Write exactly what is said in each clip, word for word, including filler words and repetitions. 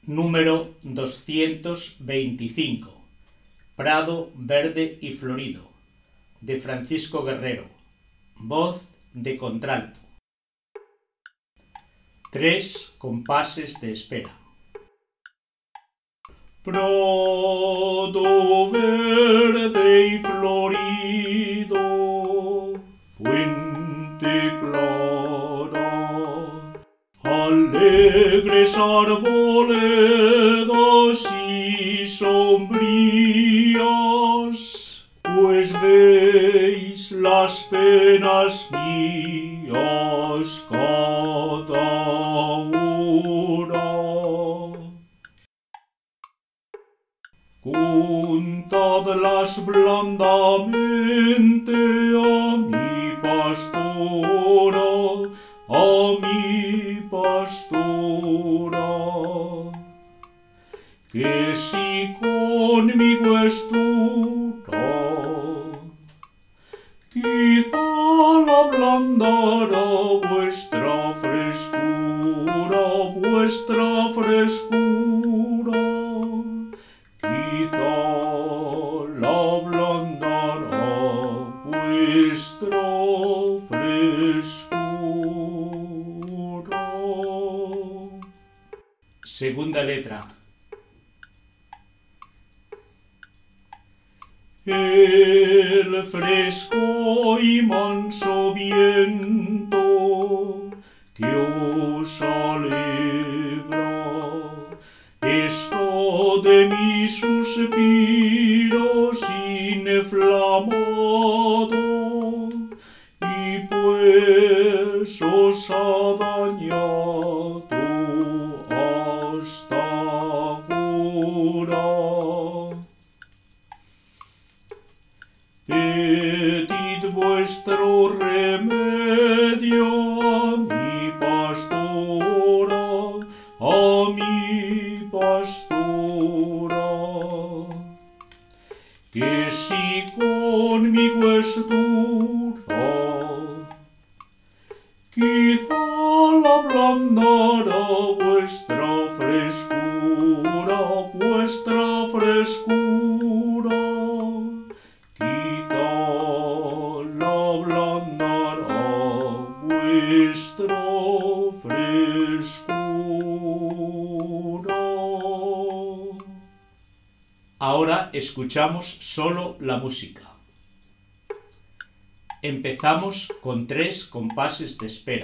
Número doscientos veinticinco. Prado verde y florido, de Francisco Guerrero. Voz de contralto. Tres compases de espera. Prado verde y florido, fuente clara, alegres arboledas y sombrías, pues veis las penas mías cada hora. Contadlas blandamente a mi pastora, a mi pastora, que si conmigo estuviera, quizá la ablandará vuestra frescura, vuestra frescura, quizá la ablandará vuestra frescura. Segunda letra. El fresco y manso viento que os alegra, esto de mis suspiros inflamado, y pues os ha dañado hasta ahora. Pedid vuestro remedio a mi pastora, a mi pastora, que si conmigo estuviera, quizá la ablandará vuestra frescura, vuestra frescura, quizá la ablandará vuestra frescura. Ahora escuchamos solo la música. Empezamos con tres compases de espera.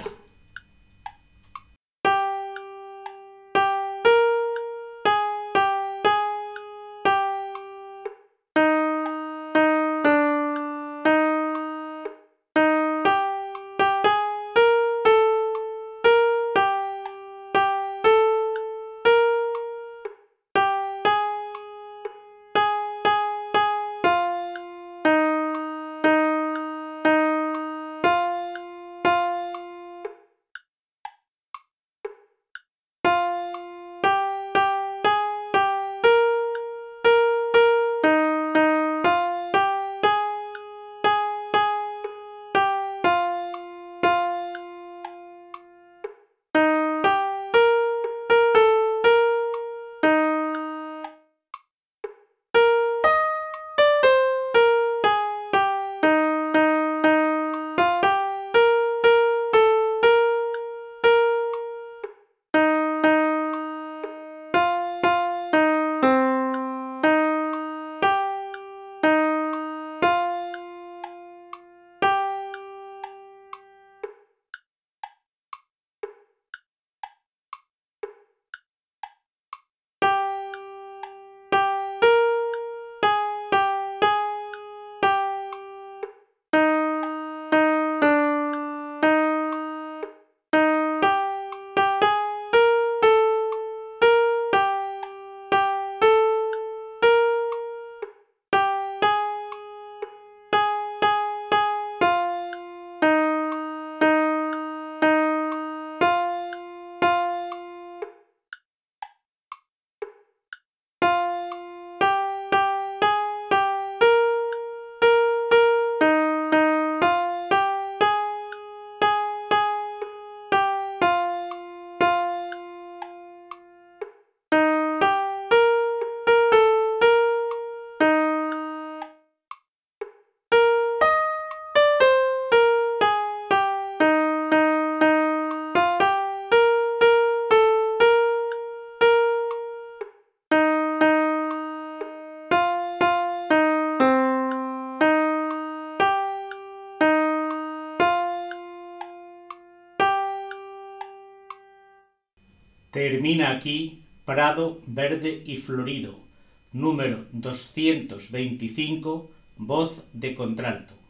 Termina aquí Prado Verde y Florido, número doscientos veinticinco, voz de contralto.